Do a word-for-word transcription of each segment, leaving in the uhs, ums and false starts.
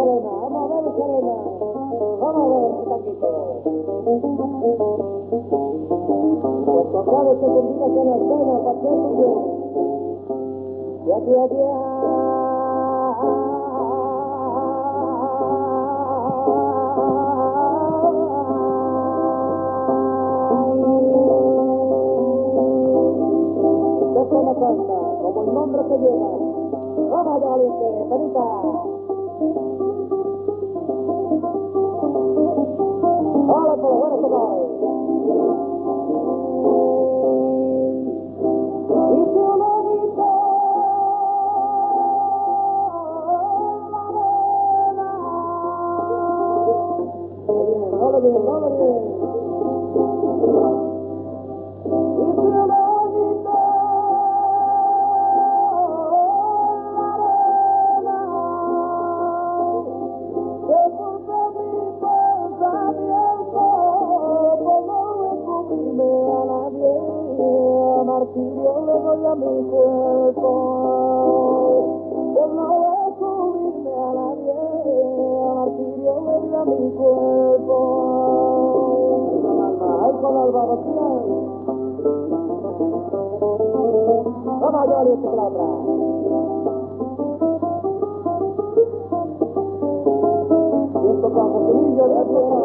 Serena, vamos a ver, Serena. Vamos a ver, Taquito. Los tocados se convidan en escena, Pacheco. Y aquí, aquí, después me canta, como el nombre que lleva. Vamos allá, valiente, Penita. Vale, por los buenos tocados. Y si uno dice la vela, no lo bien, no lo bien. Y si uno dice la vela, que por mi pensamiento como descubrirme a nadie, martirio le doy a mi cuerpo, por no descubrirme a nadie, martirio le doy a mi cuerpo. Ay, con la barbacoa. Vamos allá, valiente, con la otra. Y esto con Joselillo de tierra.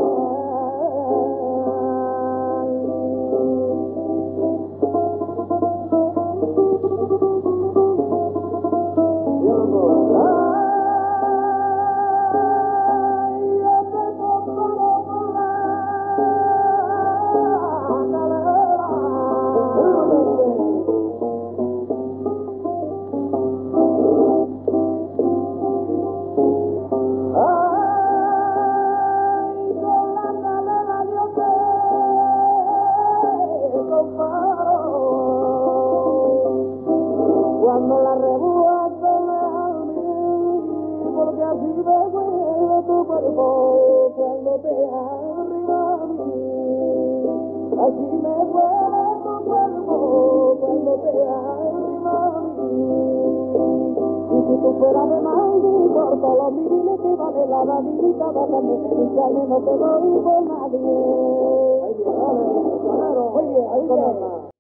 Cuando la revuelta me almí, porque así me huele tu cuerpo, cuando te arriba a mí, así me huele tu cuerpo, cuando te arriba a mí. Y si tú fueras de Madrid, por todos los miles que vale la vanidita, bájame de mi chale, no te doy por nadie. Muy bien, muy bien, ahí con